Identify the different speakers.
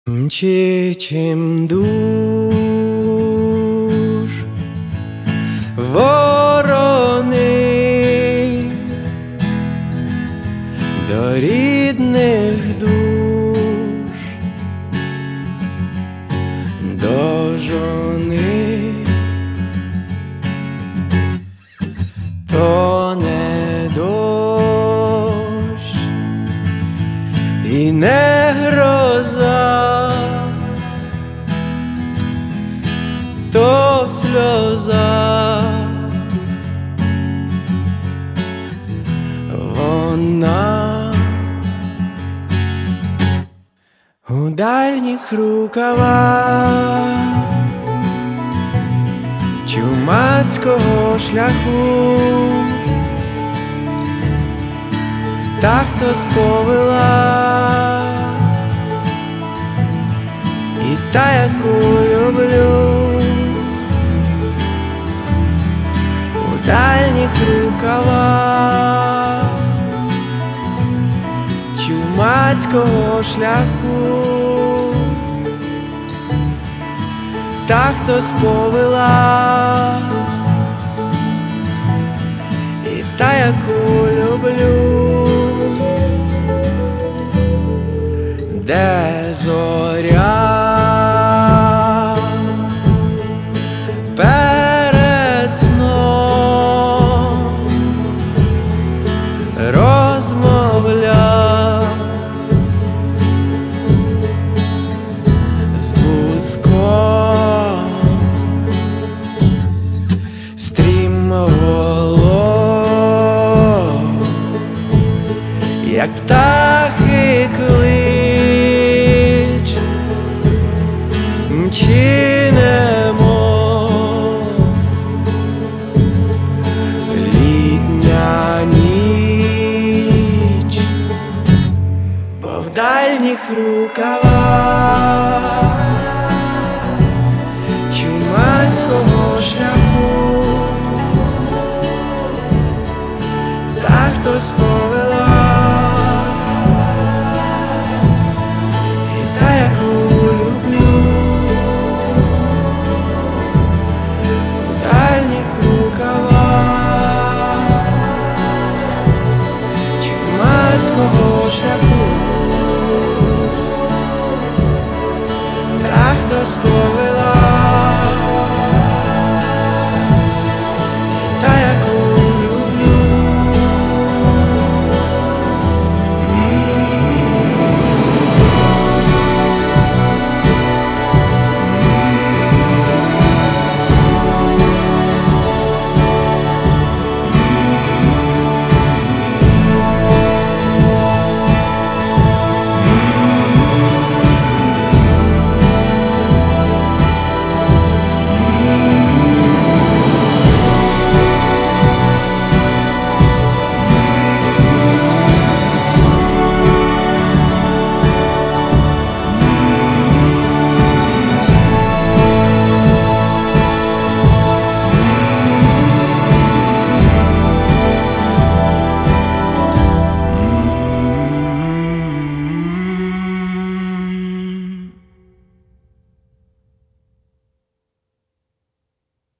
Speaker 1: Мчи чим душ ворони до рідних душ, до жони, то не дощ і не гроза, то в сльозах вона у дальніх рукавах чумацького шляху, та хто сповела, і та, яку люблю, у дальніх рукавах чумацького шляху, та, хто сповела, і та, яку люблю, де зоря перед сном розмовля з буском, стрімголов, як птахи клич, мчинемо, літня ніч, бо в дальніх рукавах чумацького шляху, та хто сповела,